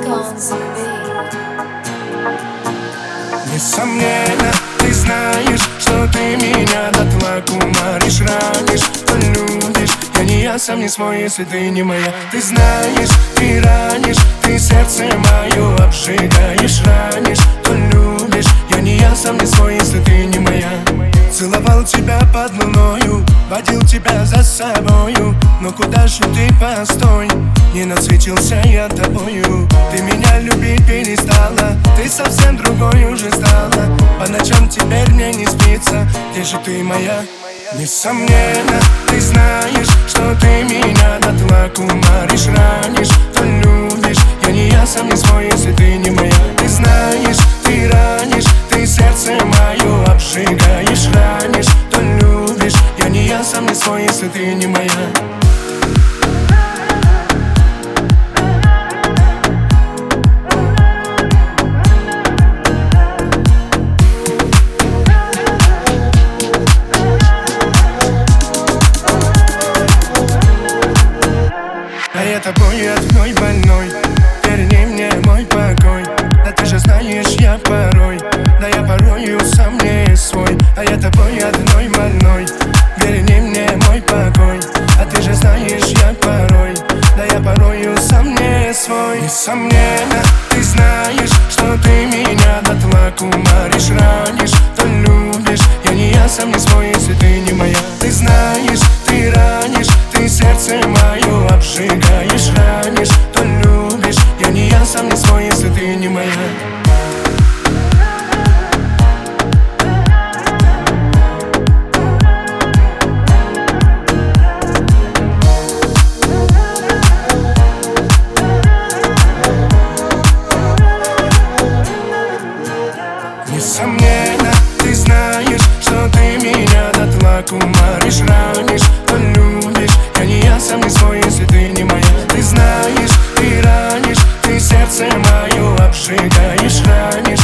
Несомненно, ты знаешь, что ты меня дотла кумаришь, ранишь, полюбишь. Я не я, сам не свой, если ты не моя. Ты знаешь, ты ранишь, ты сердце мое обжигаешь, ранишь, полюбишь. Я не я, сам не свой, если ты не моя. Целовал тебя под луною, водил тебя за собою. Но куда же ты, постой, не насытился я тобою. Ты меня любить перестала, ты совсем другой уже стала. По ночам теперь мне не спится, где же ты моя? Несомненно, ты знаешь, что ты меня дотла кумаришь, ранишь, полюбишь. Я не я, сам не свой, если ты не моя. Ты знаешь, ты ранишь, ты сердце мое обжигаешь, ранишь, полюбишь. Я не я, сам не свой, если ты не моя. Я тобой одной больной, верни мне мой покой. Да ты же знаешь, я порой, да я порою сам не свой. А я тобой одной больной, верни мне мой покой. А ты же знаешь, я порой, да я порою сам не свой. Несомненно, ты знаешь, что ты меня дотла кумаришь, ранишь, полюбишь. Я не я, сам не свой, если ты не моя. Ты знаешь, ты ранишь, ты сердце мое обжигаешь, ранишь, то любишь. Я не я, сам не свой, если ты не моя. Несомненно, ты знаешь, что ты меня дотла кумаришь, ранишь, полюбишь. Я не я, сам не свой, если ты не моя. Ты знаешь, ты ранишь, ты сердце мое обжигаешь, ранишь,